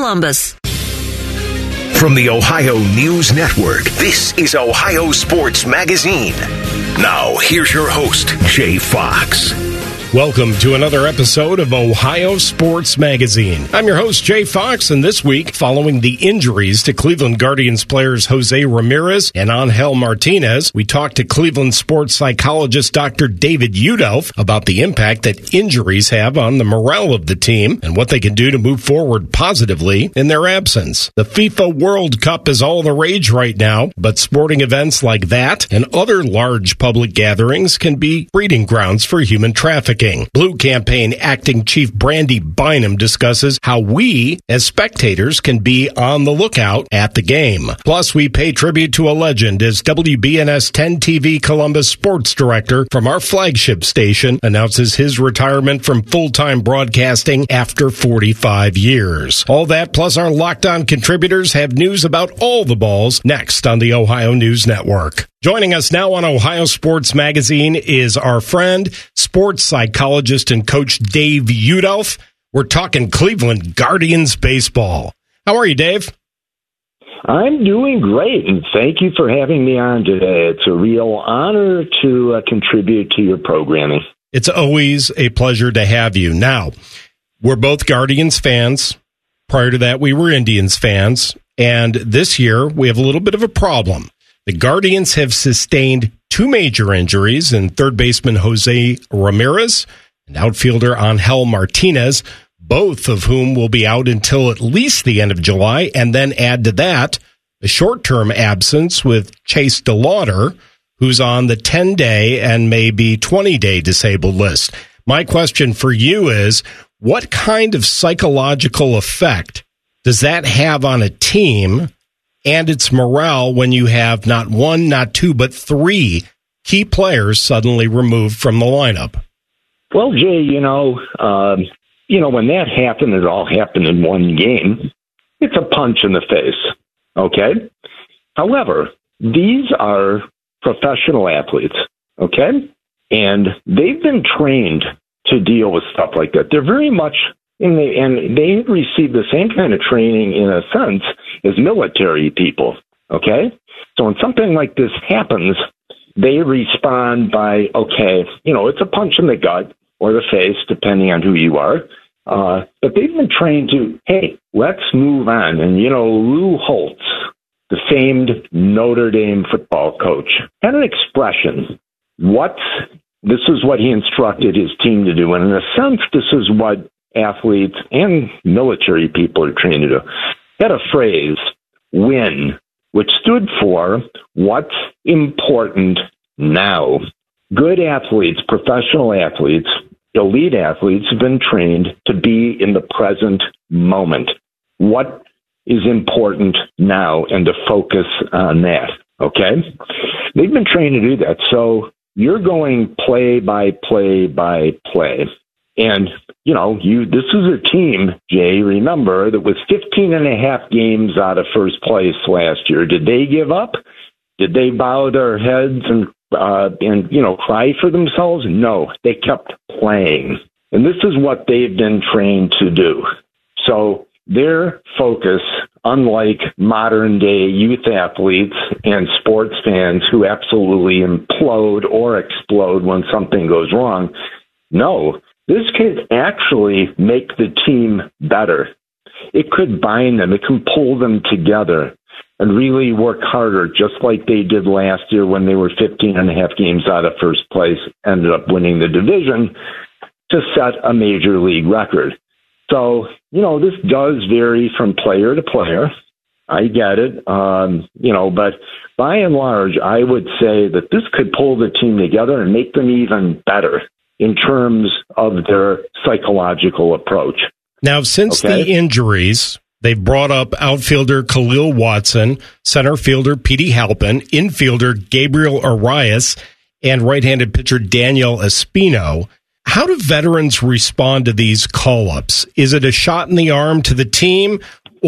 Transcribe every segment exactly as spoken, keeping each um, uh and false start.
Columbus. From the Ohio News Network, this is Ohio Sports Magazine. Now, here's your host, Jay Fox. Welcome to another episode of Ohio Sports Magazine. I'm your host, Jay Fox, and this week, following the injuries to Cleveland Guardians players Jose Ramirez and Angel Martinez, we talked to Cleveland sports psychologist Doctor David Udelf about the impact that injuries have on the morale of the team and what they can do to move forward positively in their absence. The FIFA World Cup is all the rage right now, but sporting events like that and other large public gatherings can be breeding grounds for human trafficking. Blue Campaign Acting Chief Brandy Bynum discusses how we, as spectators, can be on the lookout at the game. Plus, we pay tribute to a legend as W B N S ten T V Columbus sports director from our flagship station announces his retirement from full-time broadcasting after forty-five years. All that, plus our Locked On contributors have news about all the balls next on the Ohio News Network. Joining us now on Ohio Sports Magazine is our friend, sports psychologist and coach Dave Udelf. We're talking Cleveland Guardians baseball. How are you, Dave? I'm doing great, and thank you for having me on today. It's a real honor to uh, contribute to your programming. It's always a pleasure to have you. Now, we're both Guardians fans. Prior to that, we were Indians fans. And this year, we have a little bit of a problem. The Guardians have sustained two major injuries in third baseman Jose Ramirez and outfielder Angel Martinez, both of whom will be out until at least the end of July, and then add to that a short-term absence with Chase DeLauder, who's on the ten-day and maybe twenty-day disabled list. My question for you is, what kind of psychological effect does that have on a team and its morale when you have not one, not two, but three key players suddenly removed from the lineup? Well, Jay, you know, um, you know, when that happened, it all happened in one game. It's a punch in the face, okay? However, these are professional athletes, okay? And they've been trained to deal with stuff like that. They're very much And they, and they receive the same kind of training, in a sense, as military people, okay? So when something like this happens, they respond by, okay, you know, it's a punch in the gut or the face, depending on who you are. Uh, but they've been trained to, hey, let's move on. And, you know, Lou Holtz, the famed Notre Dame football coach, had an expression. What's, this is what he instructed his team to do. And in a sense, this is what athletes and military people are trained to do. Had a phrase, WIN, which stood for what's important now. Good athletes, professional athletes, elite athletes have been trained to be in the present moment. What is important now, and to focus on that, okay? They've been trained to do that. So you're going play by play by play. And, you know, you this is a team, Jay, remember, that was fifteen and a half games out of first place last year. Did they give up? Did they bow their heads and, uh, and you know, cry for themselves? No, they kept playing. And this is what they've been trained to do. So their focus, unlike modern-day youth athletes and sports fans who absolutely implode or explode when something goes wrong, no, this could actually make the team better. It could bind them. It can pull them together and really work harder, just like they did last year when they were fifteen and a half games out of first place, ended up winning the division to set a major league record. So, you know, this does vary from player to player. I get it. Um, you know, but by and large, I would say that this could pull the team together and make them even better in terms of their psychological approach. Now, since okay? the injuries, they've brought up outfielder Khalil Watson, center fielder Petey Halpin, infielder Gabriel Arias, and right-handed pitcher Daniel Espino. How do veterans respond to these call-ups? Is it a shot in the arm to the team,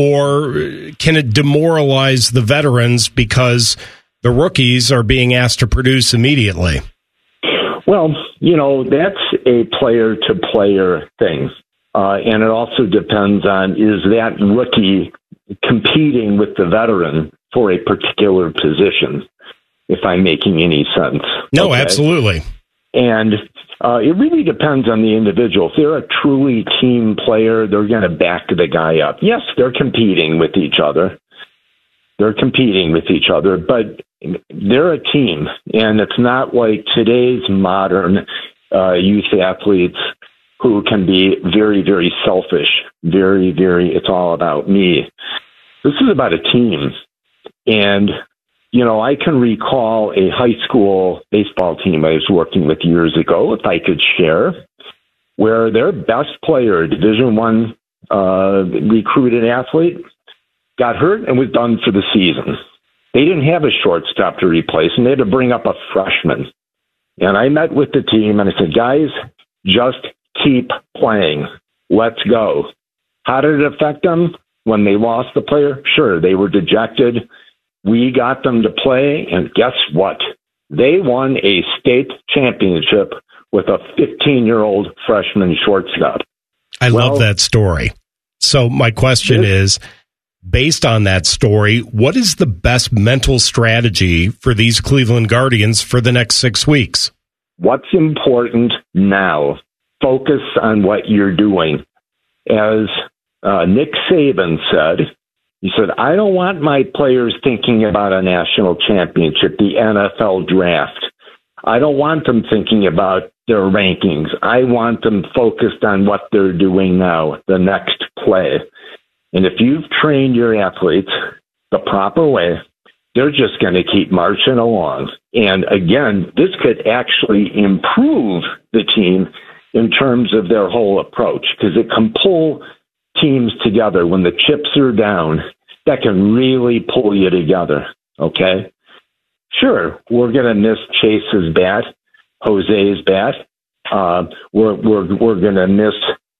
or can it demoralize the veterans because the rookies are being asked to produce immediately? Well, you know, that's a player-to-player thing. Uh, and it also depends on, is that rookie competing with the veteran for a particular position, if I'm making any sense. No, okay? Absolutely. And uh, it really depends on the individual. If they're a truly team player, they're going to back the guy up. Yes, they're competing with each other. They're competing with each other, but they're a team. And it's not like today's modern uh, youth athletes who can be very, very selfish, very, very, it's all about me. This is about a team. And, you know, I can recall a high school baseball team I was working with years ago, if I could share, where their best player, Division One uh, recruited athlete, got hurt and was done for the season. They didn't have a shortstop to replace, and they had to bring up a freshman. And I met with the team, and I said, guys, just keep playing. Let's go. How did it affect them when they lost the player? Sure, they were dejected. We got them to play, and guess what? They won a state championship with a fifteen-year-old freshman shortstop. I well, love that story. So my question is, based on that story, what is the best mental strategy for these Cleveland Guardians for the next six weeks? What's important now? Focus on what you're doing. As uh, Nick Saban said, he said, I don't want my players thinking about a national championship, the N F L draft. I don't want them thinking about their rankings. I want them focused on what they're doing now, the next play. And if you've trained your athletes the proper way, they're just going to keep marching along. And again, this could actually improve the team in terms of their whole approach, because it can pull teams together when the chips are down. That can really pull you together, okay? Sure, we're going to miss Chase's bat, Jose's bat. Uh, we're we're we're going to miss,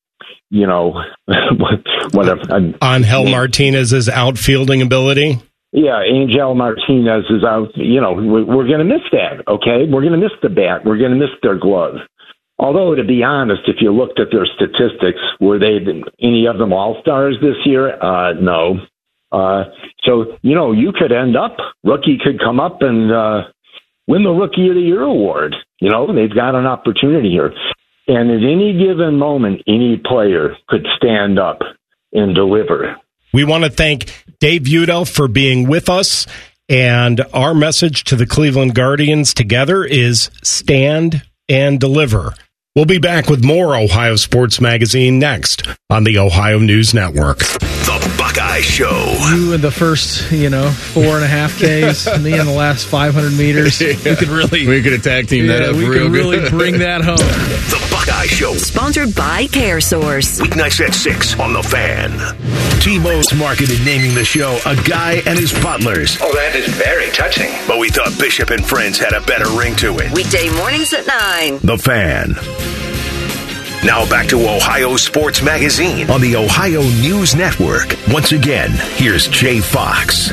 you know, whatever. Angel Martinez's outfielding ability. Yeah, Angel Martinez is out. You know, we're, we're going to miss that, okay? We're going to miss the bat. We're going to miss their glove. Although, to be honest, if you looked at their statistics, were they any of them all-stars this year? Uh, no. Uh, so, you know, you could end up, rookie could come up and uh, win the Rookie of the Year award. You know, they've got an opportunity here. And at any given moment, any player could stand up and deliver. We want to thank Dave Udell for being with us. And our message to the Cleveland Guardians together is stand and deliver. We'll be back with more Ohio Sports Magazine next on the Ohio News Network. The Buckeye Show. You in the first, you know, four and a half Ks, me in the last five hundred meters. Yeah. We could really, we could attack team yeah, that up we real could good. really bring that home. The Buckeye Show. Sponsored by CareSource. Weeknights at six on The Fan. T-Mo's marketed naming the show A Guy and His Butlers. Oh, that is very touching. But we thought Bishop and Friends had a better ring to it. Weekday mornings at nine. The Fan. Now back to Ohio Sports Magazine on the Ohio News Network. Once again, here's Jay Fox.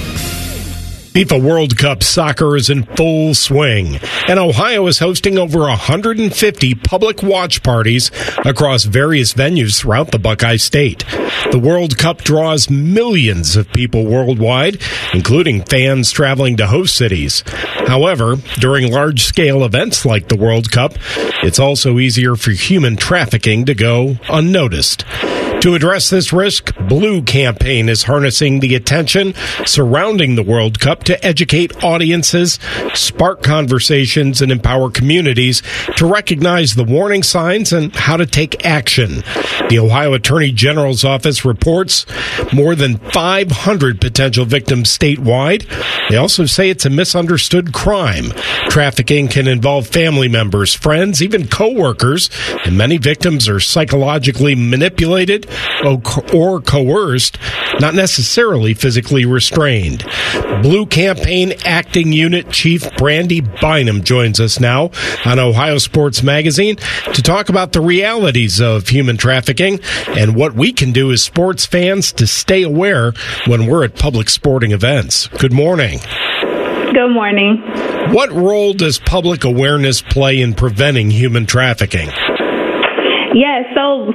FIFA World Cup soccer is in full swing, and Ohio is hosting over one hundred fifty public watch parties across various venues throughout the Buckeye State. The World Cup draws millions of people worldwide, including fans traveling to host cities. However, during large-scale events like the World Cup, it's also easier for human trafficking to go unnoticed. To address this risk, Blue Campaign is harnessing the attention surrounding the World Cup to educate audiences, spark conversations, and empower communities to recognize the warning signs and how to take action. The Ohio Attorney General's office reports more than five hundred potential victims statewide. They also say it's a misunderstood crime. Trafficking can involve family members, friends, even co-workers, and many victims are psychologically manipulated or coerced, not necessarily physically restrained. Blue Campaign Acting Unit Chief Brandy Bynum joins us now on Ohio Sports Magazine to talk about the realities of human trafficking and what we can do as sports fans to stay aware when we're at public sporting events. Good morning. Good morning. What role does public awareness play in preventing human trafficking? Yes, so public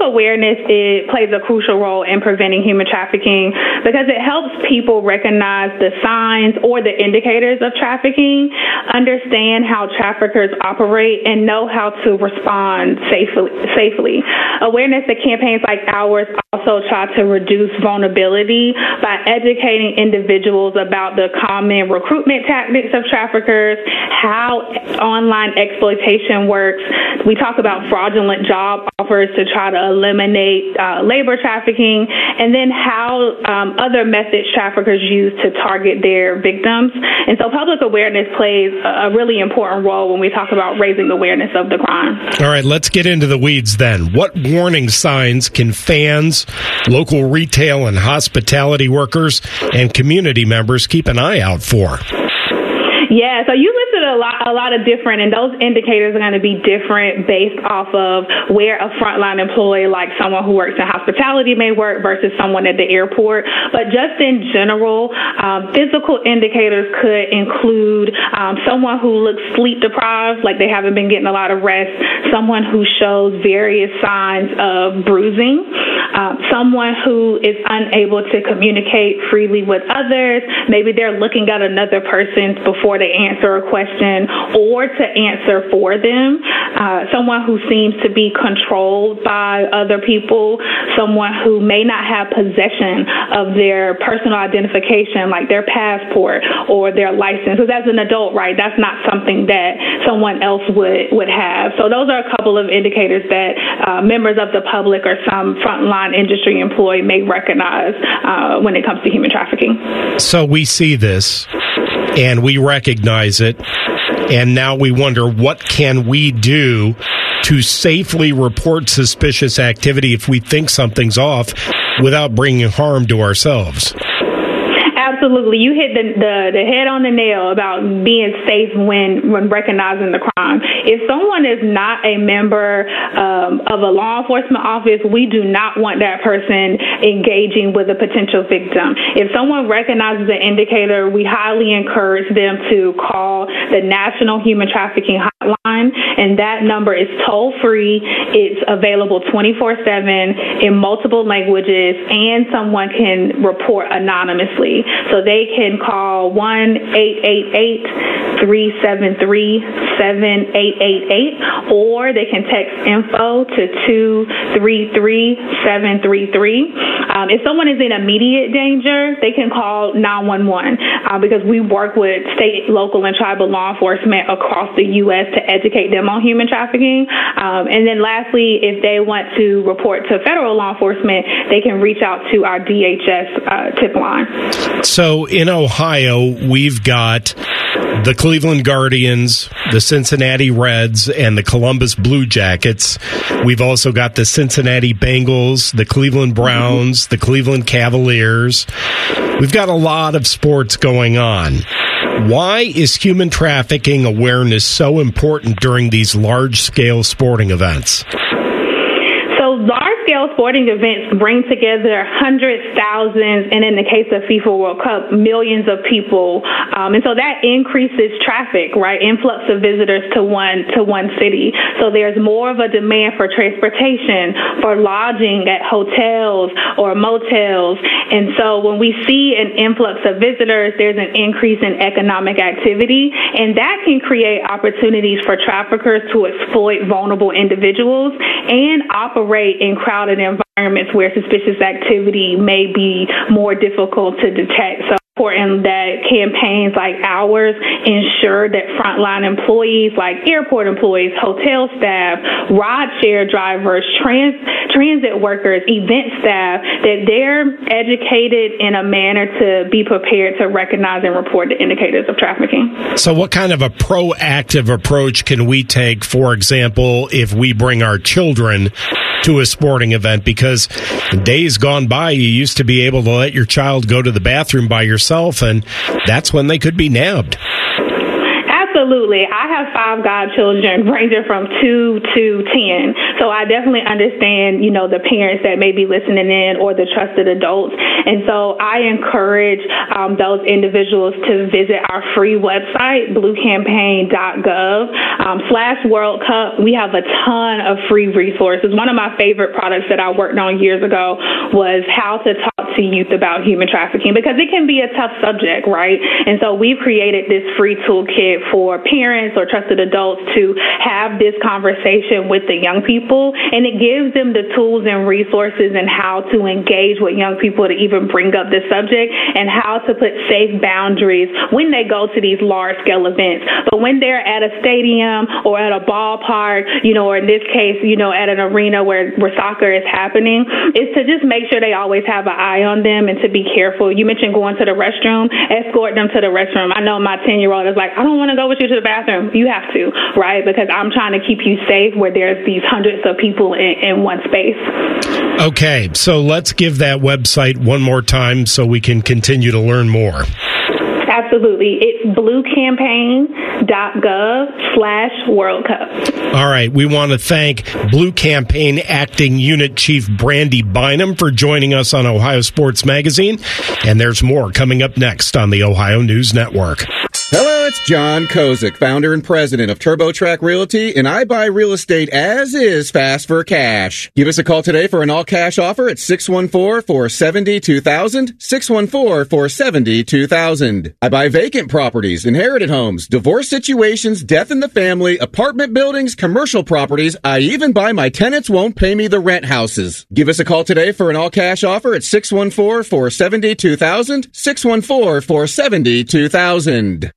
awareness it plays a crucial role in preventing human trafficking because it helps people recognize the signs or the indicators of trafficking, understand how traffickers operate, and know how to respond safely. safely. Awareness that campaigns like ours also try to reduce vulnerability by educating individuals about the common recruitment tactics of traffickers, how online exploitation works. We talk about fraudulent job offers to try to eliminate uh, labor trafficking, and then how um, other methods traffickers use to target their victims. And so public awareness plays a really important role when we talk about raising awareness of the crime. All right, let's get into the weeds then. What warning signs can fans, local retail and hospitality workers, and community members keep an eye out for? Yeah, so you listed a lot, a lot of different, and those indicators are going to be different based off of where a frontline employee, like someone who works in hospitality, may work versus someone at the airport. But just in general, um, physical indicators could include um, someone who looks sleep deprived, like they haven't been getting a lot of rest, someone who shows various signs of bruising, um, someone who is unable to communicate freely with others. Maybe they're looking at another person before they answer a question or to answer for them, uh, someone who seems to be controlled by other people, someone who may not have possession of their personal identification, like their passport or their license. Because as an adult, right, that's not something that someone else would, would have. So those are a couple of indicators that uh, members of the public or some frontline industry employee may recognize uh, when it comes to human trafficking. So we see this and we recognize it, and now we wonder, what can we do to safely report suspicious activity if we think something's off without bringing harm to ourselves? Absolutely. You hit the, the, the head on the nail about being safe when, when recognizing the crime. If someone is not a member um, of a law enforcement office, we do not want that person engaging with a potential victim. If someone recognizes an indicator, we highly encourage them to call the National Human Trafficking Hotline, and that number is toll-free. It's available twenty-four seven in multiple languages, and someone can report anonymously. So they can call one eight eight eight, three seven three, seven eight eight eight, or they can text info to two three three, seven three three. Um, if someone is in immediate danger, they can call nine one one uh, because we work with state, local, and tribal law enforcement across the U S to educate them on human trafficking. Um, and then lastly, if they want to report to federal law enforcement, they can reach out to our D H S uh, tip line. So in Ohio, we've got the Cleveland Guardians, the Cincinnati Reds, and the Columbus Blue Jackets. We've also got the Cincinnati Bengals, the Cleveland Browns, the Cleveland Cavaliers. We've got a lot of sports going on. Why is human trafficking awareness so important during these large-scale sporting events? So large-scale sporting events bring together hundreds, thousands, and in the case of FIFA World Cup, millions of people. Um, and so that increases traffic, right? Influx of visitors to one to one city. So there's more of a demand for transportation, for lodging at hotels or motels. And so when we see an influx of visitors, there's an increase in economic activity, and that can create opportunities for traffickers to exploit vulnerable individuals and operate in crowded environments where suspicious activity may be more difficult to detect. So important that campaigns like ours ensure that frontline employees like airport employees, hotel staff, rideshare drivers, trans, transit workers, event staff, that they're educated in a manner to be prepared to recognize and report the indicators of trafficking. So what kind of a proactive approach can we take, for example, if we bring our children to a sporting event? Because days gone by, you used to be able to let your child go to the bathroom by yourself, and that's when they could be nabbed. Absolutely. I have five godchildren ranging from two to ten. So I definitely understand, you know, the parents that may be listening in or the trusted adults. And so I encourage um, those individuals to visit our free website, blue campaign dot gov um, slash World Cup. We have a ton of free resources. One of my favorite products that I worked on years ago was how to talk to youth about human trafficking, because it can be a tough subject, right? And so we've created this free toolkit for parents or trusted adults to have this conversation with the young people, and it gives them the tools and resources and how to engage with young people to even bring up this subject and how to put safe boundaries when they go to these large-scale events. But when they're at a stadium or at a ballpark, you know, or in this case, you know, at an arena where, where soccer is happening, is to just make sure they always have an eye on them and to be careful. You mentioned going to the restroom, escort them to the restroom. I know my ten-year-old is like, I don't want to go with you to the bathroom. You have to, right? Because I'm trying to keep you safe where there's these hundreds of people in, in one space. Okay, so let's give that website one more time so we can continue to learn more. Absolutely. It's blue campaign dot gov slash World Cup. All right. We want to thank Blue Campaign Acting Unit Chief Brandy Bynum for joining us on Ohio Sports Magazine. And there's more coming up next on the Ohio News Network. Hello, it's John Kozik, founder and president of TurboTrack Realty, and I buy real estate as is fast for cash. Give us a call today for an all-cash offer at six one four, four seven zero, two thousand, six one four, four seven zero, two thousand. I buy vacant properties, inherited homes, divorce situations, death in the family, apartment buildings, commercial properties. I even buy my tenants won't pay me the rent houses. Give us a call today for an all-cash offer at six one four, four seven zero, two thousand, six one four, four seven zero, two thousand.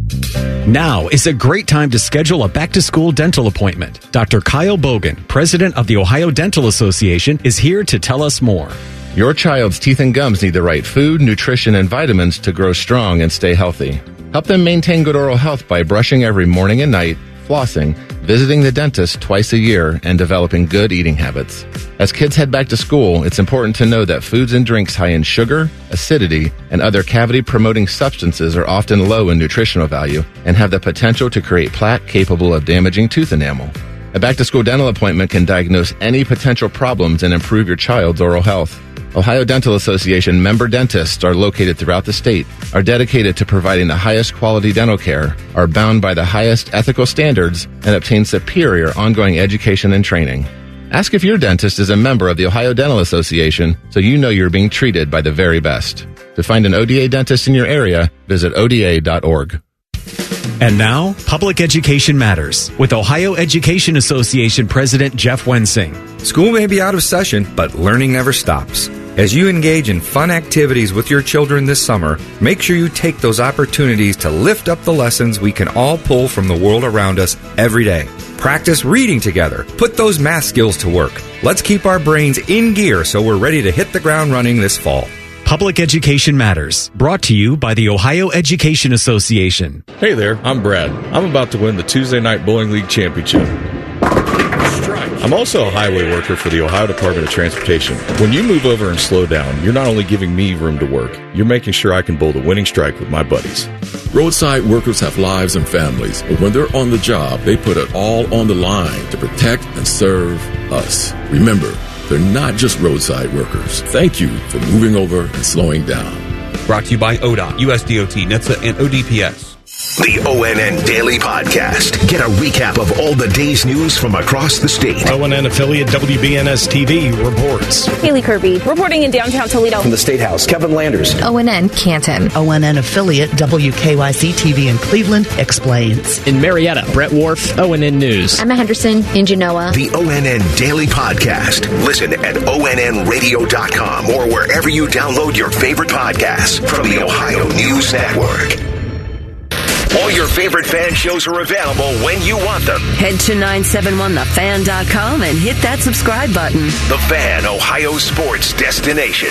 Now is a great time to schedule a back-to-school dental appointment. Doctor Kyle Bogan, president of the Ohio Dental Association, is here to tell us more. Your child's teeth and gums need the right food, nutrition, and vitamins to grow strong and stay healthy. Help them maintain good oral health by brushing every morning and night, flossing, visiting the dentist twice a year, and developing good eating habits. As kids head back to school, it's important to know that foods and drinks high in sugar, acidity, and other cavity-promoting substances are often low in nutritional value and have the potential to create plaque capable of damaging tooth enamel. A back-to-school dental appointment can diagnose any potential problems and improve your child's oral health. Ohio Dental Association member dentists are located throughout the state, are dedicated to providing the highest quality dental care, are bound by the highest ethical standards, and obtain superior ongoing education and training. Ask if your dentist is a member of the Ohio Dental Association so you know you're being treated by the very best. To find an O D A dentist in your area, visit O D A dot org. And now, Public Education Matters with Ohio Education Association President Jeff Wensing. School may be out of session, but learning never stops. As you engage in fun activities with your children this summer, make sure you take those opportunities to lift up the lessons we can all pull from the world around us every day. Practice reading together. Put those math skills to work. Let's keep our brains in gear so we're ready to hit the ground running this fall. Public Education Matters, brought to you by the Ohio Education Association. Hey there, I'm Brad. I'm about to win the Tuesday Night Bowling League Championship. I'm also a highway worker for the Ohio Department of Transportation. When you move over and slow down, you're not only giving me room to work, you're making sure I can bowl the winning strike with my buddies. Roadside workers have lives and families, but when they're on the job, they put it all on the line to protect and serve us. Remember, they're not just roadside workers. Thank you for moving over and slowing down. Brought to you by O D O T, U S D O T, N H T S A, and O D P S. The O N N Daily Podcast. Get a recap of all the day's news from across the state. O N N affiliate W B N S T V reports. Haley Kirby reporting in downtown Toledo. From the State House, Kevin Landers. O N N Canton. O N N affiliate W K Y C T V in Cleveland explains. In Marietta, Brett Wharf, O N N News. Emma Henderson in Genoa. The O N N Daily Podcast. Listen at O N N radio dot com or wherever you download your favorite podcasts from the Ohio News Network. All your favorite fan shows are available when you want them. Head to nine seven one the fan dot com and hit that subscribe button. The Fan, Ohio sports destination.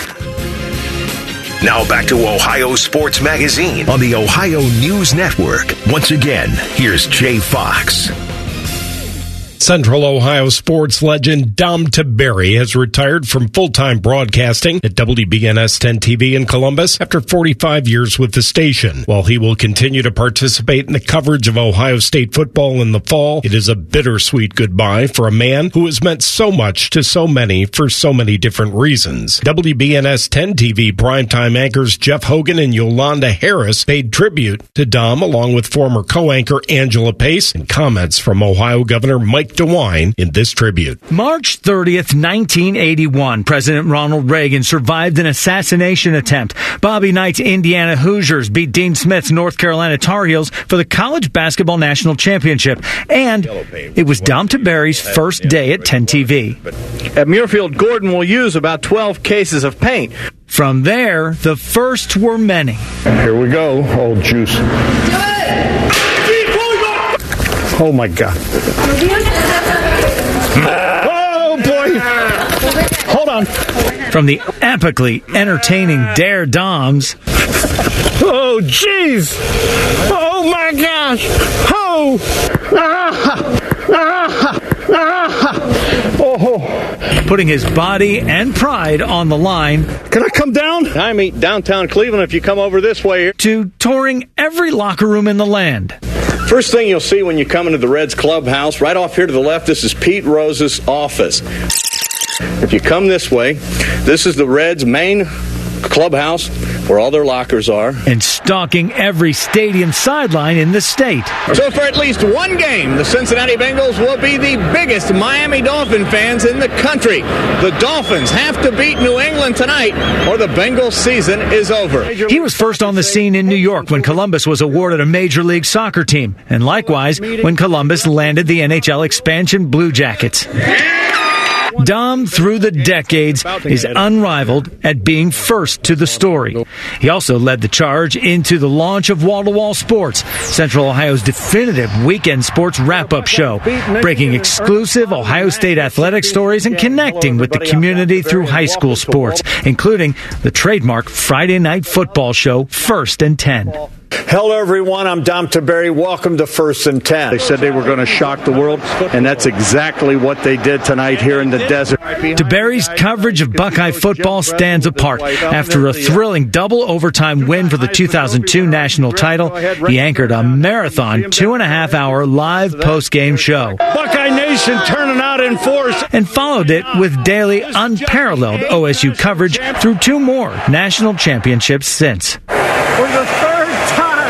Now back to Ohio Sports Magazine on the Ohio News Network. Once again, here's Jay Fox. Central Ohio sports legend Dom Tiberi has retired from full-time broadcasting at W B N S ten T V in Columbus after forty-five years with the station. While he will continue to participate in the coverage of Ohio State football in the fall, it is a bittersweet goodbye for a man who has meant so much to so many for so many different reasons. W B N S ten T V primetime anchors Jeff Hogan and Yolanda Harris paid tribute to Dom along with former co-anchor Angela Pace and comments from Ohio Governor Mike DeWine in this tribute. March thirtieth, nineteen eighty-one, President Ronald Reagan survived an assassination attempt. Bobby Knight's Indiana Hoosiers beat Dean Smith's North Carolina Tar Heels for the College Basketball National Championship. And it was Dom Tiberi's first day at ten T V. At Muirfield, Gordon will use about twelve cases of paint. From there, the first were many. Here we go, old juice. Oh, my God. Oh, boy. Hold on. From the epically entertaining Dare Doms. Oh, jeez. Oh, my gosh. Oh. Ah. Ah. Ah. Oh. Putting his body and pride on the line. Can I come down? I meet downtown Cleveland if you come over this way. To touring every locker room in the land. First thing you'll see when you come into the Reds clubhouse, right off here to the left, this is Pete Rose's office. If you come this way, this is the Reds' main clubhouse where all their lockers are. And stalking every stadium sideline in the state. So for at least one game, the Cincinnati Bengals will be the biggest Miami Dolphin fans in the country. The Dolphins have to beat New England tonight or the Bengals season is over. He was first on the scene in New York when Columbus was awarded a Major League Soccer team. And likewise, when Columbus landed the N H L expansion Blue Jackets. Dom, through the decades, is unrivaled at being first to the story. He also led the charge into the launch of Wall-to-Wall Sports, Central Ohio's definitive weekend sports wrap-up show, breaking exclusive Ohio State athletic stories and connecting with the community through high school sports, including the trademark Friday night football show, First and Ten. Hello, everyone. I'm Dom Tiberi. Welcome to First and Ten. They said they were going to shock the world, and that's exactly what they did tonight here in the desert. Tiberi's coverage of Buckeye football stands apart. After a thrilling double overtime win for the two thousand two national title, he anchored a marathon two-and-a-half-hour live post-game show. Buckeye Nation turning out in force. And followed it with daily unparalleled O S U coverage through two more national championships since. For the third time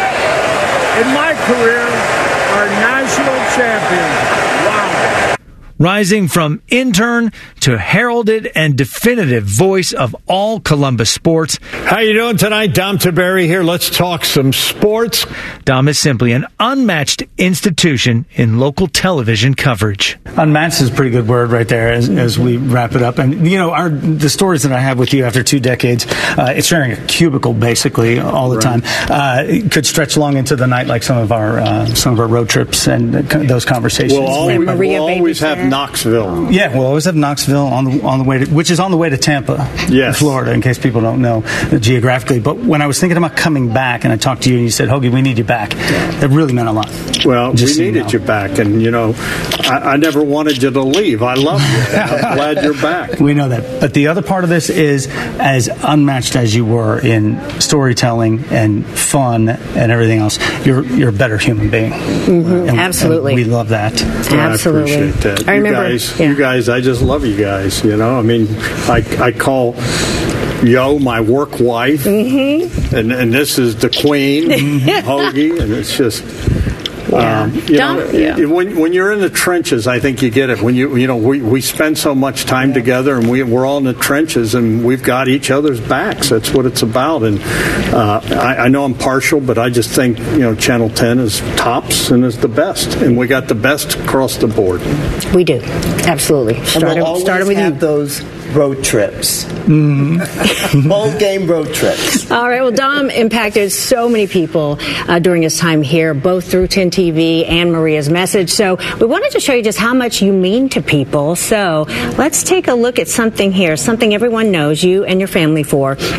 in my career, our national champions. Wow. Rising from intern to heralded and definitive voice of all Columbus sports. How you doing tonight? Dom Tiberi here. Let's talk some sports. Dom is simply an unmatched institution in local television coverage. Unmatched is a pretty good word right there as, as we wrap it up. And, you know, our, the stories that I have with you after two decades, uh, it's sharing a cubicle basically all the right. time. Uh, it could stretch long into the night like some of our uh, some of our road trips and those conversations. We'll always, we'll always have Knoxville. Yeah, we'll always have Knoxville on the on the way to, which is on the way to Tampa, yes. Florida, in case people don't know geographically. But when I was thinking about coming back and I talked to you and you said, Hoagie, we need you back, that really meant a lot. Well, Just we needed you, know. you back. And, you know, I, I never wanted you to leave. I love you. I'm glad you're back. We know that. But the other part of this is, as unmatched as you were in storytelling and fun and everything else, you're you're a better human being. Mm-hmm. And, Absolutely. And we love that. Absolutely. I appreciate that. I you remember, guys, yeah. you guys, I just love you guys. You know, I mean, I, I call Yo my work wife, mm-hmm. and and this is the queen, Hoagie, and it's just. Yeah. Um, you know, yeah. when when you're in the trenches, I think you get it. When you you know we, we spend so much time yeah. together, and we we're all in the trenches, and we've got each other's backs. That's what it's about. And uh, I, I know I'm partial, but I just think you know Channel ten is tops and is the best, and we got the best across the board. We do, absolutely. Started, we'll started with have you. Those road trips, mm-hmm. bowl game road trips. All right. Well, Dom impacted so many people uh, during his time here, both through ten T V and Maria's Message. So we wanted to show you just how much you mean to people. So let's take a look at something here, something everyone knows you and your family for.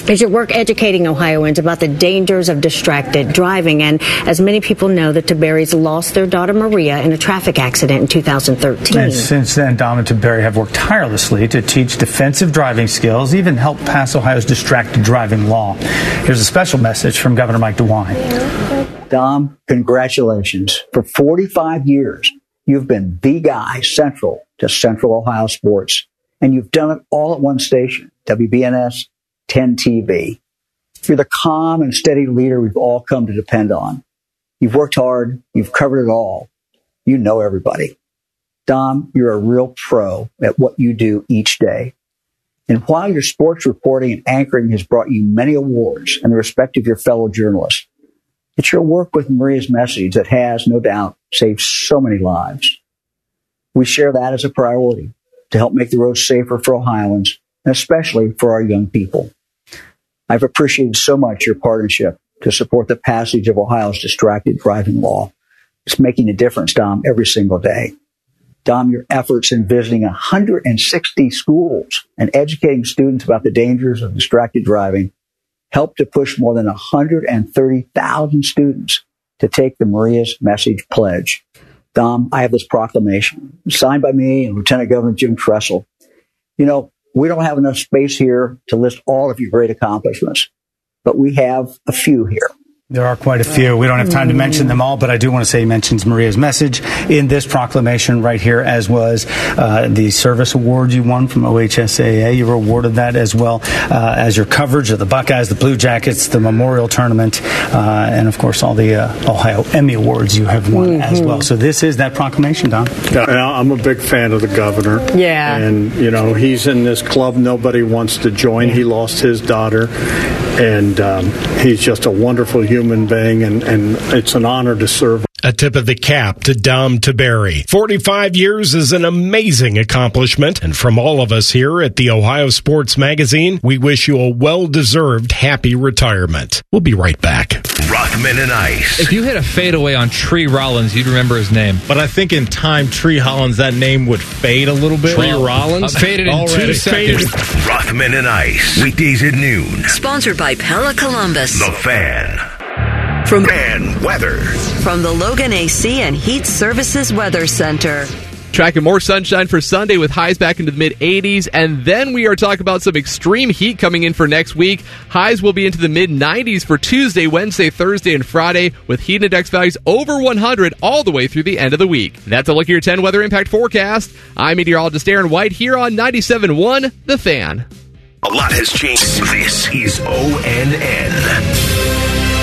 is your work educating Ohioans about the dangers of distracted driving. And as many people know, the Taberries lost their daughter Maria in a traffic accident in two thousand thirteen. And since then, Dom and Taberry have worked tirelessly to teach defensive driving skills, even help pass Ohio's distracted driving law. Here's a special message from Governor Mike DeWine. Dom, congratulations. For forty-five years, you've been the guy central to Central Ohio sports, and you've done it all at one station, W B N S ten T V. You're the calm and steady leader we've all come to depend on. You've worked hard. You've covered it all. You know everybody. Dom, you're a real pro at what you do each day. And while your sports reporting and anchoring has brought you many awards and the respect of your fellow journalists, it's your work with Maria's Message that has, no doubt, saved so many lives. We share that as a priority to help make the roads safer for Ohioans, and especially for our young people. I've appreciated so much your partnership to support the passage of Ohio's distracted driving law. It's making a difference, Dom, every single day. Dom, your efforts in visiting one hundred sixty schools and educating students about the dangers of distracted driving helped to push more than one hundred thirty thousand students to take the Maria's Message pledge. Dom, I have this proclamation signed by me and Lieutenant Governor Jim Tressel. You know, we don't have enough space here to list all of your great accomplishments, but we have a few here. There are quite a few. We don't have time to mention them all, but I do want to say he mentions Maria's Message in this proclamation right here, as was uh, the service award you won from O H S A A. You were awarded that as well uh, as your coverage of the Buckeyes, the Blue Jackets, the Memorial Tournament, uh, and, of course, all the uh, Ohio Emmy Awards you have won mm-hmm. as well. So this is that proclamation, Don. Yeah, I'm a big fan of the governor. Yeah. And, you know, he's in this club nobody wants to join. He lost his daughter, and um, he's just a wonderful human human being, and, and it's an honor to serve. A tip of the cap to Dom Taberry. forty-five years is an amazing accomplishment, and from all of us here at the Ohio Sports Magazine, we wish you a well-deserved happy retirement. We'll be right back. Rothman and Ice. If you hit a fadeaway on Tree Rollins, you'd remember his name. But I think in time, Tree Hollins, that name would fade a little bit. Tree Rollins? Uh, faded in Already two seconds. Faded. Rothman and Ice. Weekdays at noon. Sponsored by Pella Columbus. The Fan. From and weather. From the Logan A C and Heat Services Weather Center. Tracking more sunshine for Sunday with highs back into the mid eighties. And then we are talking about some extreme heat coming in for next week. Highs will be into the mid nineties for Tuesday, Wednesday, Thursday, and Friday, with heat index values over one hundred all the way through the end of the week. That's a look at your ten weather impact forecast. I'm meteorologist Aaron White here on ninety-seven point one The Fan. A lot has changed. This is O N N.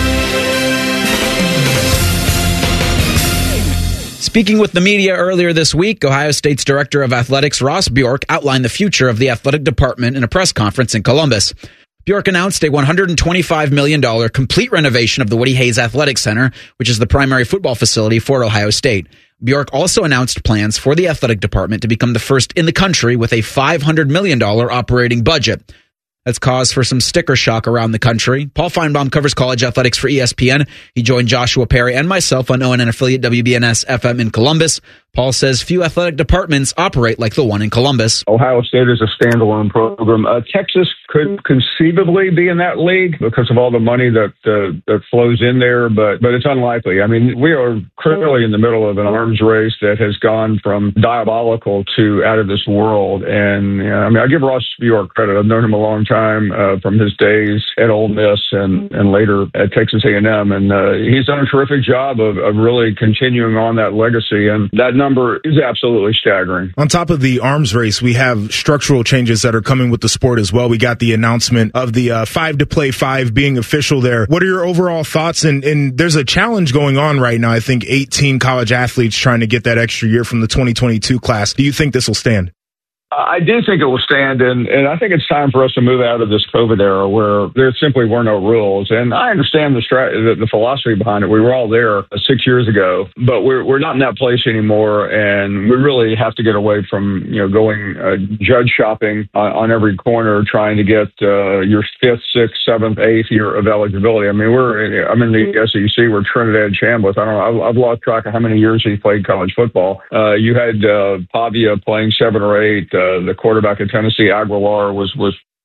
Speaking with the media earlier this week, Ohio State's Director of Athletics, Ross Bjork, outlined the future of the athletic department in a press conference in Columbus. Bjork announced a one hundred twenty-five million dollars complete renovation of the Woody Hayes Athletic Center, which is the primary football facility for Ohio State. Bjork also announced plans for the athletic department to become the first in the country with a five hundred million dollars operating budget. That's cause for some sticker shock around the country. Paul Feinbaum covers college athletics for E S P N. He joined Joshua Perry and myself on O N N affiliate W B N S F M in Columbus. Paul says few athletic departments operate like the one in Columbus. Ohio State is a standalone program. Uh, Texas could conceivably be in that league because of all the money that uh, that flows in there, but but it's unlikely. I mean, we are clearly in the middle of an arms race that has gone from diabolical to out of this world. And you know, I mean, I give Ross Bjork credit. I've known him a long time uh, from his days at Ole Miss and, and later at Texas A and M, and uh, he's done a terrific job of, of really continuing on that legacy. And that number is absolutely staggering. On top of the arms race, we have structural changes that are coming with the sport as well. We got the announcement of the uh, five to play five being official there. What are your overall thoughts? And, and there's a challenge going on right now. I think eighteen college athletes trying to get that extra year from the twenty twenty-two class. Do you think this will stand? I do think it will stand, and, and I think it's time for us to move out of this COVID era where there simply were no rules. And I understand the, strat- the, the philosophy behind it. We were all there six years ago, but we're we're not in that place anymore, and we really have to get away from you know going uh, judge shopping on, on every corner, trying to get uh, your fifth, sixth, seventh, eighth year of eligibility. I mean, we're I'm in the S E C. We're Trinidad Chambliss. I don't know. I've, I've lost track of how many years he played college football. Uh, you had uh, Pavia playing seven or eight. Uh, Uh, the quarterback of Tennessee, Aguilar, was was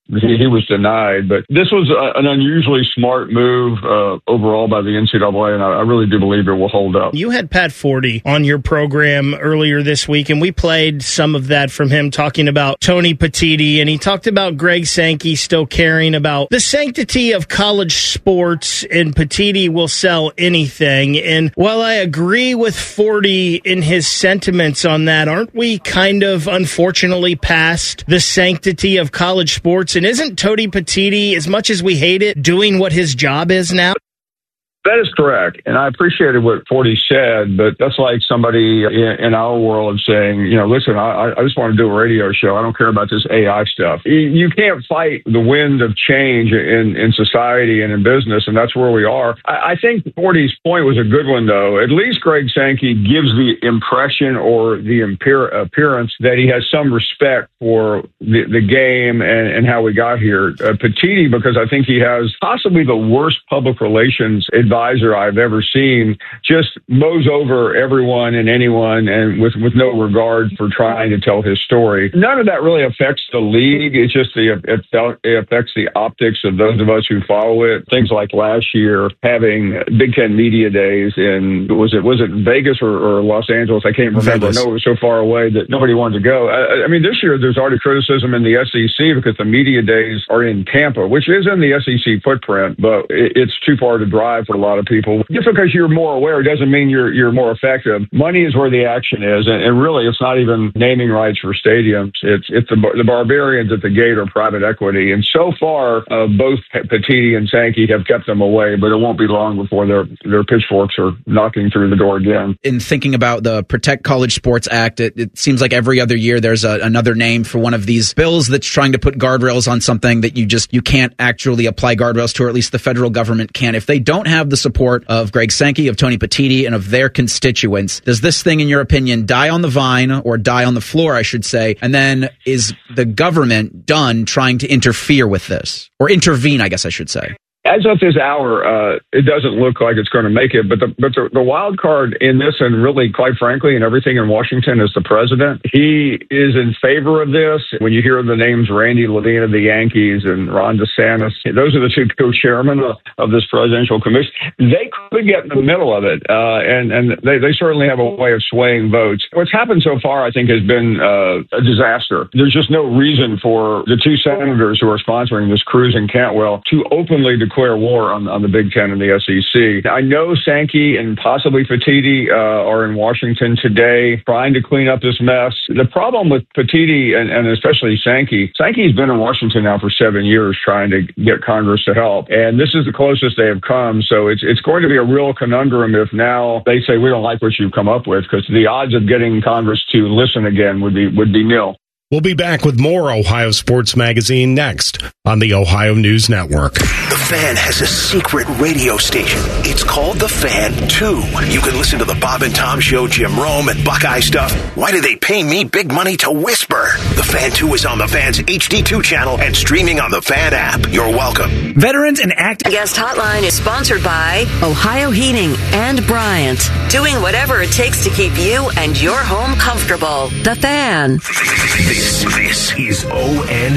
he, he was denied. But this was a, an unusually smart move uh, overall by the N C double A, and I, I really do believe it will hold up. You had Pat Forty on your program earlier this week, and we played some of that from him talking about Tony Petitti, and he talked about Greg Sankey still caring about the sanctity of college sports, and Petitti will sell anything. And while I agree with Forty in his sentiments on that, aren't we kind of unfortunately past the sanctity of college sports? And isn't Tony Petitti, as much as we hate it, doing what his job is now? That is correct. And I appreciated what Forty said, but that's like somebody in, in our world saying, you know, listen, I, I just want to do a radio show. I don't care about this A I stuff. You can't fight the wind of change in, in society and in business, and that's where we are. I, I think Forty's point was a good one, though. At least Greg Sankey gives the impression or the appear, appearance that he has some respect for the, the game and, and how we got here. Uh, Petitti, because I think he has possibly the worst public relations advisor I've ever seen, just mows over everyone and anyone and with, with no regard for trying to tell his story. None of that really affects the league. It's just the, it, it affects the optics of those of us who follow it. Things like last year having Big Ten Media Days in, was it was it Vegas or, or Los Angeles? I can't remember. I know it was so far away that nobody wanted to go. I, I mean, this year there's already criticism in the S E C because the media days are in Tampa, which is in the S E C footprint, but it, it's too far to drive for a lot of people. Just because you're more aware doesn't mean you're you're more effective. Money is where the action is, and, and really, it's not even naming rights for stadiums. It's it's the the barbarians at the gate are private equity, and so far, uh, both Petitti and Sankey have kept them away. But it won't be long before their their pitchforks are knocking through the door again. In thinking about the Protect College Sports Act, it, it seems like every other year there's a, another name for one of these bills that's trying to put guardrails on something that you just you can't actually apply guardrails to, or at least the federal government can. If they don't have the support of Greg Sankey, of Tony Petitti, and of their constituents, does this thing, in your opinion, die on the vine, or die on the floor, I should say? And then is the government done trying to interfere with this? Or intervene, I guess I should say. As of this hour, uh, it doesn't look like it's going to make it. But the but the, the wild card in this, and really, quite frankly, and everything in Washington, is the president. He is in favor of this. When you hear the names Randy Levine of the Yankees and Ron DeSantis, those are the two co-chairmen of, of this presidential commission. They could get in the middle of it, uh, and and they, they certainly have a way of swaying votes. What's happened so far, I think, has been uh, a disaster. There's just no reason for the two senators who are sponsoring this, Cruz and Cantwell, to openly declare war on, on the Big Ten and the S E C. I know Sankey and possibly Petitti uh, are in Washington today trying to clean up this mess. The problem with Petitti and, and especially Sankey, Sankey's been in Washington now for seven years trying to get Congress to help, and this is the closest they have come. So it's it's going to be a real conundrum if now they say we don't like what you've come up with, because the odds of getting Congress to listen again would be would be nil. We'll be back with more Ohio Sports Magazine next on the Ohio News Network. The Fan has a secret radio station. It's called The Fan two. You can listen to the Bob and Tom Show, Jim Rome, and Buckeye stuff. Why do they pay me big money to whisper? The Fan two is on the Fan's H D two channel and streaming on the Fan app. You're welcome. Veterans and active guest hotline is sponsored by Ohio Heating and Bryant. Doing whatever it takes to keep you and your home comfortable. The Fan. This, this is O N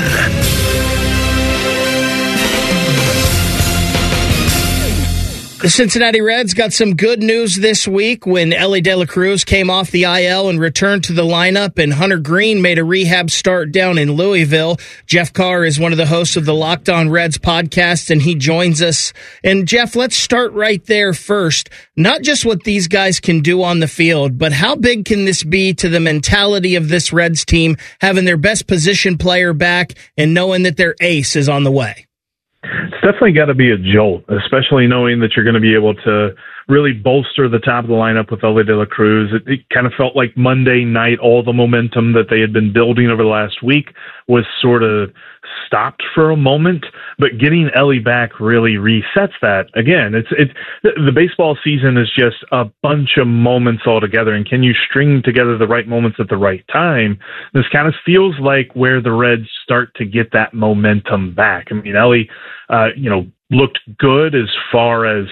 N. The Cincinnati Reds got some good news this week when Elly De La Cruz came off the I L and returned to the lineup, and Hunter Green made a rehab start down in Louisville. Jeff Carr is one of the hosts of the Locked On Reds podcast, and he joins us. And Jeff, let's start right there first. Not just what these guys can do on the field, but how big can this be to the mentality of this Reds team, having their best position player back and knowing that their ace is on the way? It's definitely got to be a jolt, especially knowing that you're going to be able to really bolster the top of the lineup with Elly De La Cruz. It, it kind of felt like Monday night, all the momentum that they had been building over the last week was sort of stopped for a moment, but getting Elly back really resets that. Again, it's it's the baseball season is just a bunch of moments all together, and can you string together the right moments at the right time? This kind of feels like where the Reds start to get that momentum back. I mean, Elly, uh, you know, looked good as far as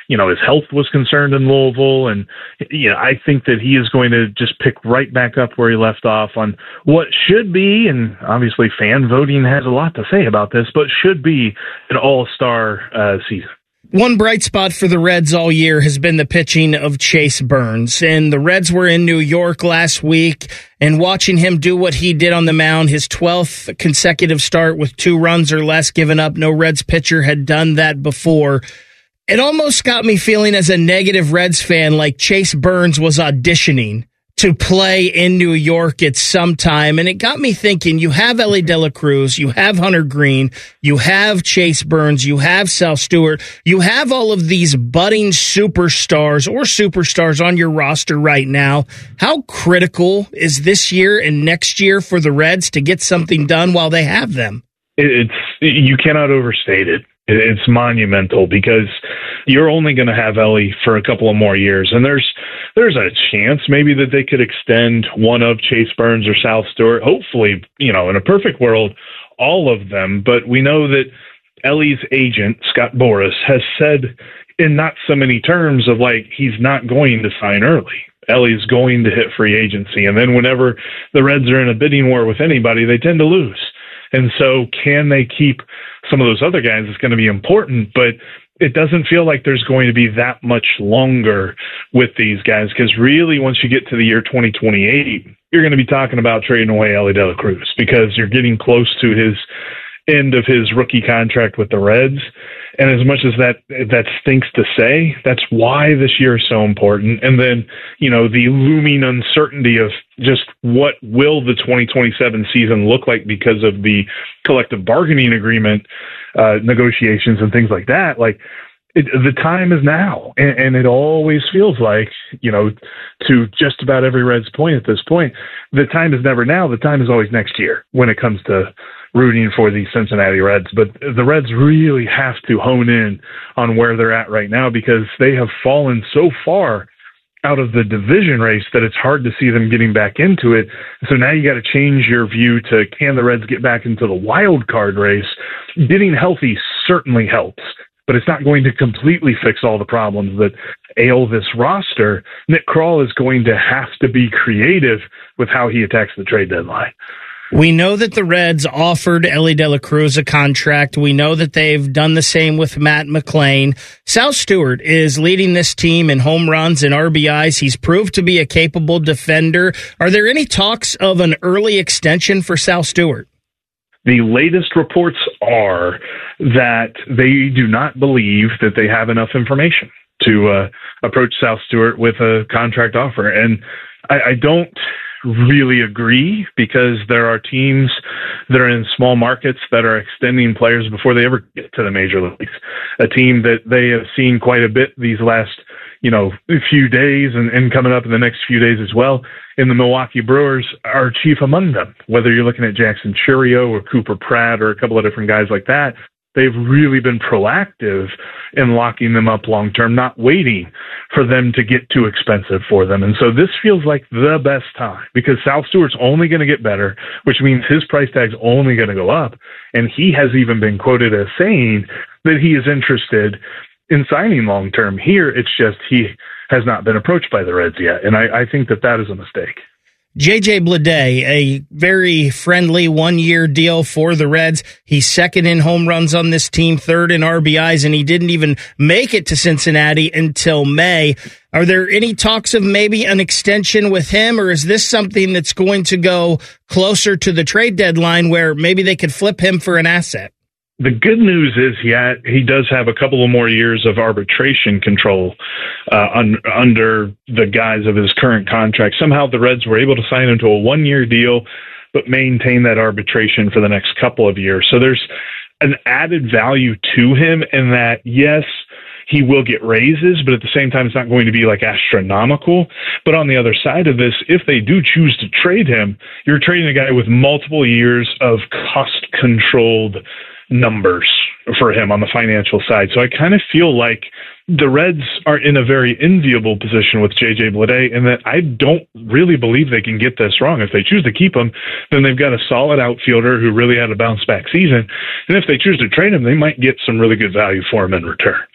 you know, his health was concerned in Louisville. And, you know, I think that he is going to just pick right back up where he left off on what should be, and obviously fan voting has a lot to say about this, but should be an all-star uh, season. One bright spot for the Reds all year has been the pitching of Chase Burns. And the Reds were in New York last week, and watching him do what he did on the mound, his twelfth consecutive start with two runs or less given up. No Reds pitcher had done that before. It almost got me feeling as a negative Reds fan like Chase Burns was auditioning to play in New York at some time. And it got me thinking, you have Elly De La Cruz, you have Hunter Green, you have Chase Burns, you have Sal Stewart, you have all of these budding superstars or superstars on your roster right now. How critical is this year and next year for the Reds to get something done while they have them? It's, you cannot overstate it. It's monumental because you're only going to have Elly for a couple of more years. And there's there's a chance maybe that they could extend one of Chase Burns or Sal Stewart. Hopefully, you know, in a perfect world, all of them. But we know that Elly's agent, Scott Boras, has said in not so many terms of like he's not going to sign early. Elly's going to hit free agency. And then whenever the Reds are in a bidding war with anybody, they tend to lose. And so can they keep some of those other guys? It's going to be important, but it doesn't feel like there's going to be that much longer with these guys, because really once you get to the year twenty twenty-eight, you're going to be talking about trading away Elly De La Cruz because you're getting close to his end of his rookie contract with the Reds. And as much as that that stinks to say, that's why this year is so important. And then, you know, the looming uncertainty of just what will the twenty twenty-seven season look like because of the collective bargaining agreement uh, negotiations and things like that. Like, it, the time is now. And, and it always feels like, you know, to just about every Reds point at this point, the time is never now. The time is always next year when it comes to rooting for the Cincinnati Reds. But the Reds really have to hone in on where they're at right now because they have fallen so far out of the division race that it's hard to see them getting back into it. So now you got to change your view to, can the Reds get back into the wild card race? Getting healthy certainly helps, but it's not going to completely fix all the problems that ail this roster. Nick Krall is going to have to be creative with how he attacks the trade deadline. We know that the Reds offered Elly De La Cruz a contract. We know that they've done the same with Matt McLain. Sal Stewart is leading this team in home runs and R B Is. He's proved to be a capable defender. Are there any talks of an early extension for Sal Stewart? The latest reports are that they do not believe that they have enough information to uh, approach Sal Stewart with a contract offer. And I, I don't really agree because there are teams that are in small markets that are extending players before they ever get to the major leagues. A team that they have seen quite a bit these last, you know, few days and, and coming up in the next few days as well in the Milwaukee Brewers are chief among them. Whether you're looking at Jackson Chourio or Cooper Pratt or a couple of different guys like that, they've really been proactive in locking them up long-term, not waiting for them to get too expensive for them. And so this feels like the best time because Sal Stewart's only going to get better, which means his price tag's only going to go up. And he has even been quoted as saying that he is interested in signing long-term. Here, it's just he has not been approached by the Reds yet. And I, I think that that is a mistake. J J Bleday, a very friendly one-year deal for the Reds. He's second in home runs on this team, third in R B Is, and he didn't even make it to Cincinnati until May. Are there any talks of maybe an extension with him, or is this something that's going to go closer to the trade deadline where maybe they could flip him for an asset? The good news is he had, he does have a couple of more years of arbitration control uh, un, under the guise of his current contract. Somehow the Reds were able to sign him to a one-year deal, but maintain that arbitration for the next couple of years. So there's an added value to him in that, yes, he will get raises, but at the same time, it's not going to be like astronomical. But on the other side of this, if they do choose to trade him, you're trading a guy with multiple years of cost-controlled numbers for him on the financial side. So I kind of feel like the Reds are in a very enviable position with J J Bleday, and that I don't really believe they can get this wrong. If they choose to keep him, then they've got a solid outfielder who really had a bounce back season. And if they choose to trade him, they might get some really good value for him in return.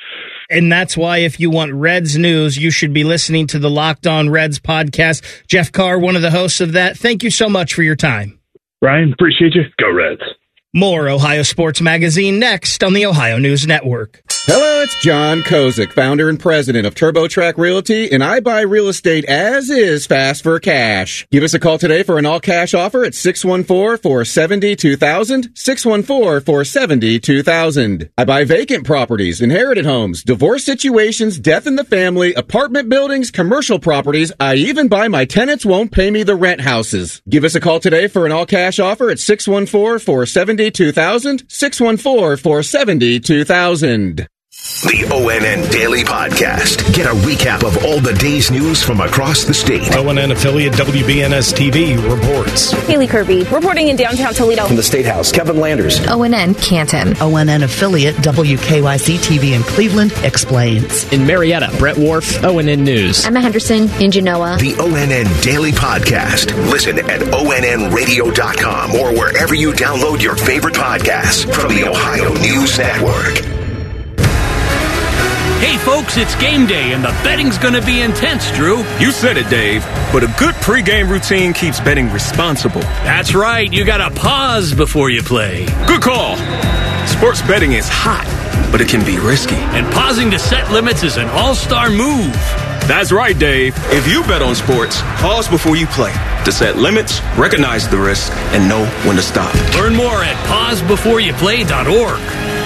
And that's why if you want Reds news, you should be listening to the Locked On Reds podcast. Jeff Carr, one of the hosts of that. Thank you so much for your time. Ryan, appreciate you. Go Reds. More Ohio Sports Magazine next on the Ohio News Network. Hello, it's John Kozik, founder and president of TurboTrack Realty, and I buy real estate as is fast for cash. Give us a call today for an all-cash offer at six one four, four seven zero, two thousand, six one four, four seven zero, two thousand. I buy vacant properties, inherited homes, divorce situations, death in the family, apartment buildings, commercial properties. I even buy my tenants won't pay me the rent houses. Give us a call today for an all-cash offer at six one four, four seven zero, two thousand, six one four, four seven zero, two thousand. The O N N Daily Podcast. Get a recap of all the day's news from across the state. O N N affiliate W B N S T V reports. Haley Kirby reporting in downtown Toledo. From the State House, Kevin Landers. O N N Canton. O N N affiliate W K Y C T V in Cleveland explains. In Marietta, Brett Wharf, O N N News. Emma Henderson in Genoa. The O N N Daily Podcast. Listen at O N N radio dot com or wherever you download your favorite podcasts from the Ohio News Network. Hey, folks, it's game day, and the betting's going to be intense, Drew. You said it, Dave, but a good pregame routine keeps betting responsible. That's right. You got to pause before you play. Good call. Sports betting is hot, but it can be risky. And pausing to set limits is an all-star move. That's right, Dave. If you bet on sports, pause before you play to set limits, recognize the risk, and know when to stop. Learn more at pause before you play dot org.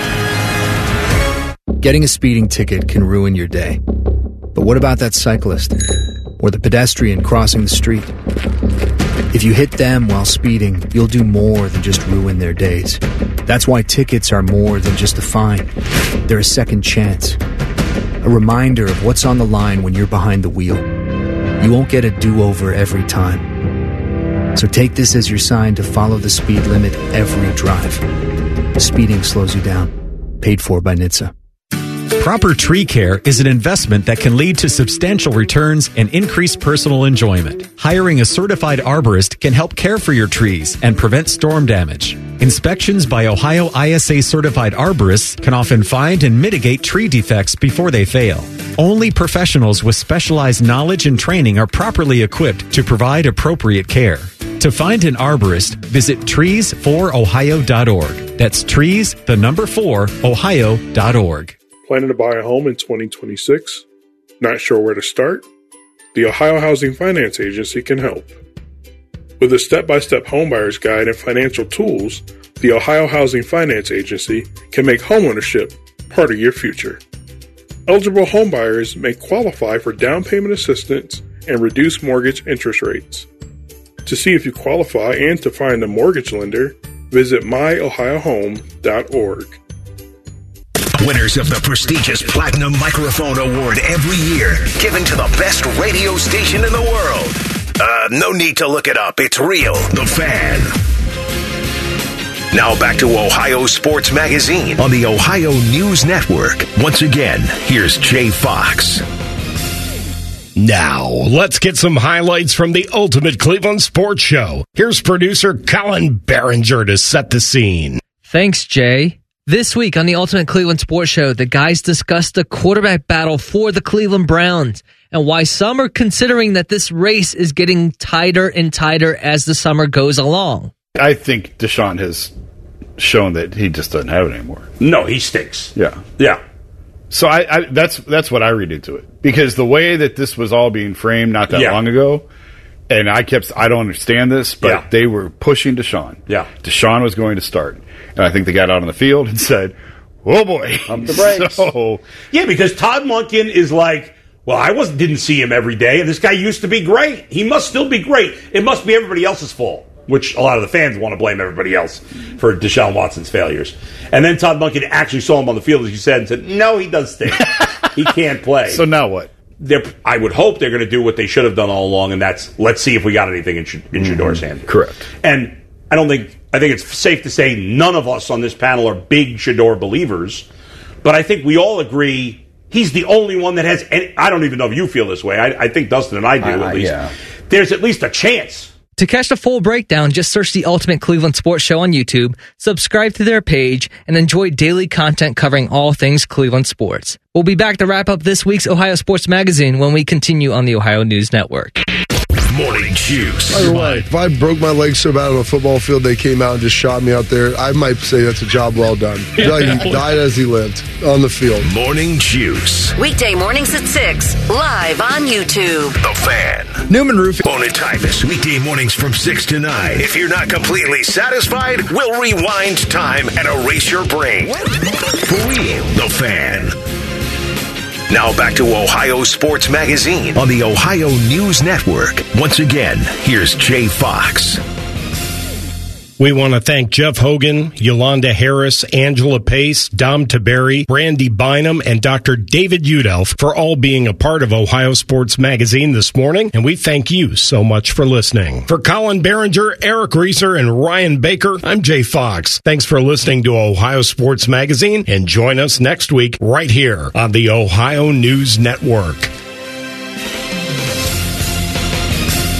Getting a speeding ticket can ruin your day. But what about that cyclist? Or the pedestrian crossing the street? If you hit them while speeding, you'll do more than just ruin their days. That's why tickets are more than just a fine. They're a second chance. A reminder of what's on the line when you're behind the wheel. You won't get a do-over every time. So take this as your sign to follow the speed limit every drive. Speeding slows you down. Paid for by N H T S A. Proper tree care is an investment that can lead to substantial returns and increased personal enjoyment. Hiring a certified arborist can help care for your trees and prevent storm damage. Inspections by Ohio I S A certified arborists can often find and mitigate tree defects before they fail. Only professionals with specialized knowledge and training are properly equipped to provide appropriate care. To find an arborist, visit trees for ohio dot org. That's trees, the number four, ohio dot org. Planning to buy a home in twenty twenty-six? Not sure where to start? The Ohio Housing Finance Agency can help. With a step-by-step homebuyer's guide and financial tools, the Ohio Housing Finance Agency can make homeownership part of your future. Eligible homebuyers may qualify for down payment assistance and reduced mortgage interest rates. To see if you qualify and to find a mortgage lender, visit my ohio home dot org. Winners of the prestigious Platinum Microphone Award every year, given to the best radio station in the world. Uh, no need to look it up. It's real. The Fan. Now back to Ohio Sports Magazine on the Ohio News Network. Once again, here's Jay Fox. Now, let's get some highlights from the Ultimate Cleveland Sports Show. Here's producer Colin Behringer to set the scene. Thanks, Jay. This week on the Ultimate Cleveland Sports Show, the guys discussed the quarterback battle for the Cleveland Browns and why some are considering that this race is getting tighter and tighter as the summer goes along. I think Deshaun has shown that he just doesn't have it anymore. No, he stinks. Yeah. Yeah. So I, I that's that's what I read into it. Because the way that this was all being framed not that yeah. long ago, and I kept, I don't understand this, but yeah. they were pushing Deshaun. Yeah. Deshaun was going to start. And I think they got out on the field and said, oh boy. Pump the brakes. So, yeah, because Todd Monken is like, well, I wasn't didn't see him every day, and this guy used to be great. He must still be great. It must be everybody else's fault, which a lot of the fans want to blame everybody else for Deshaun Watson's failures. And then Todd Monken actually saw him on the field, as you said, and said, no, he does stink. He can't play. So now what? They're, I would hope they're going to do what they should have done all along, and that's let's see if we got anything in, in Shador's hand. Correct. And I don't think I think it's safe to say none of us on this panel are big Shador believers, but I think we all agree he's the only one that has. Any, I don't even know if you feel this way. I, I think Dustin and I do uh, at least. Yeah. There's at least a chance. To catch the full breakdown, just search the Ultimate Cleveland Sports Show on YouTube, subscribe to their page, and enjoy daily content covering all things Cleveland sports. We'll be back to wrap up this week's Ohio Sports Magazine when we continue on the Ohio News Network. Morning Juice. By the way, if I broke my leg so bad on a football field they came out and just shot me out there, I might say that's a job well done. Like he died as he lived on the field. Morning Juice. Weekday mornings at six, live on YouTube. The Fan. Newman Roofing. Bonatitis, weekday mornings from six to nine. If you're not completely satisfied, we'll rewind time and erase your brain. For real, The Fan. Now back to Ohio Sports Magazine on the Ohio News Network. Once again, here's Jay Fox. We want to thank Jeff Hogan, Yolanda Harris, Angela Pace, Dom Taberry, Brandy Bynum, and Doctor David Udelf for all being a part of Ohio Sports Magazine this morning, and we thank you so much for listening. For Colin Behringer, Eric Reeser, and Ryan Baker, I'm Jay Fox. Thanks for listening to Ohio Sports Magazine, and join us next week right here on the Ohio News Network.